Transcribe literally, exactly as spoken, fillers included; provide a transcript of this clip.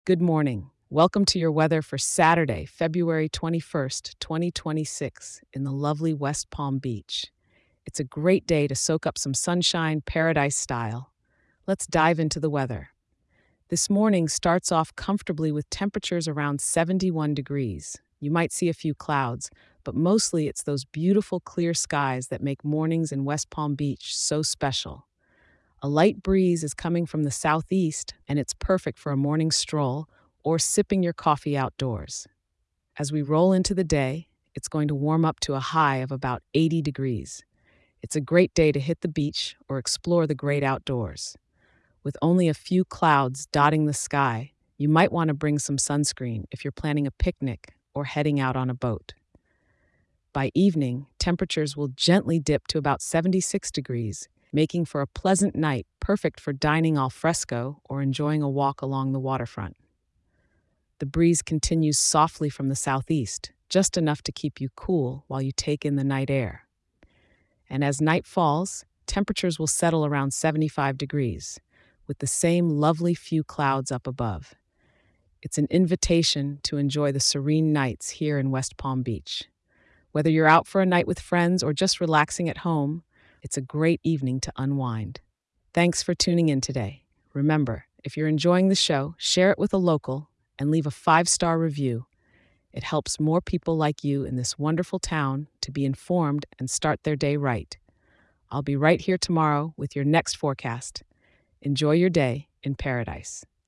Good morning. Welcome to your weather for Saturday, February twenty-first, twenty twenty-six, in the lovely West Palm Beach. It's a great day to soak up some sunshine, paradise style. Let's dive into the weather. This morning starts off comfortably with temperatures around seventy-one degrees. You might see a few clouds, but mostly it's those beautiful clear skies that make mornings in West Palm Beach so special. A light breeze is coming from the southeast, and it's perfect for a morning stroll or sipping your coffee outdoors. As we roll into the day, it's going to warm up to a high of about eighty degrees. It's a great day to hit the beach or explore the great outdoors. With only a few clouds dotting the sky, you might want to bring some sunscreen if you're planning a picnic or heading out on a boat. By evening, temperatures will gently dip to about seventy-six degrees, making for a pleasant night perfect for dining al fresco or enjoying a walk along the waterfront. The breeze continues softly from the southeast, just enough to keep you cool while you take in the night air. And as night falls, temperatures will settle around seventy-five degrees, with the same lovely few clouds up above. It's an invitation to enjoy the serene nights here in West Palm Beach. Whether you're out for a night with friends or just relaxing at home, it's a great evening to unwind. Thanks for tuning in today. Remember, if you're enjoying the show, share it with a local and leave a five-star review. It helps more people like you in this wonderful town to be informed and start their day right. I'll be right here tomorrow with your next forecast. Enjoy your day in paradise.